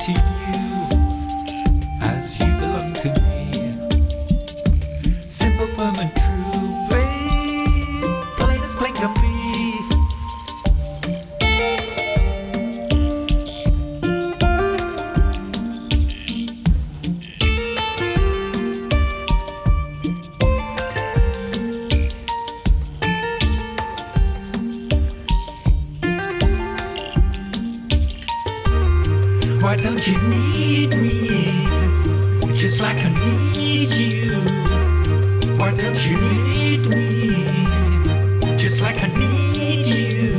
to you as you belong to me. Simple, firm and true, babe, plain as plain can be. Why don't you need me, just like I need you? Why don't you need me, just like I need you?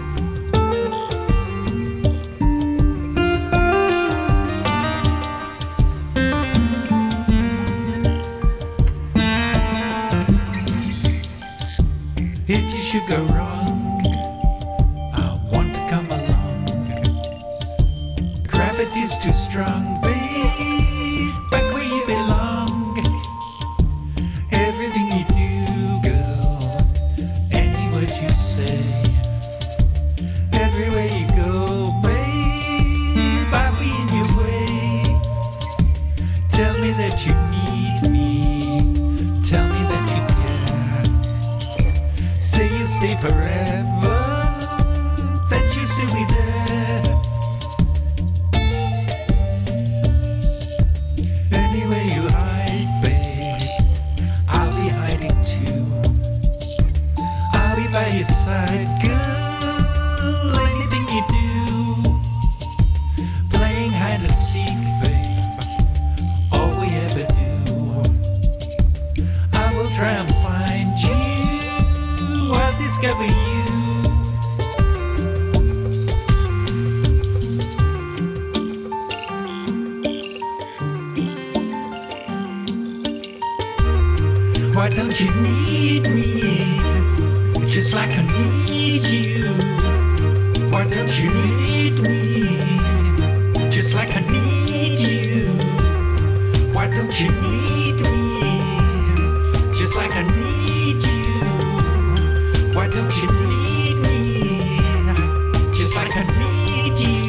If you should go wrong, I want to come along. Gravity's too strong, babe, back where you belong. Everything you do, girl, any word you say, everywhere you go, babe, I'll be in your way. Tell me that you need me, tell me that you care. Say you'll stay forever, that you still be there. Anywhere you hide, babe, I'll be hiding too. I'll be by your side, girl, anything you do. Playing hide and seek, babe, all we ever do. I will try and find you, I'll discover you. Why don't you need me, just like I need you? Why don't you need me, just like I need you? Why don't you need me, just like I need you? Why don't you need me, just like I need you?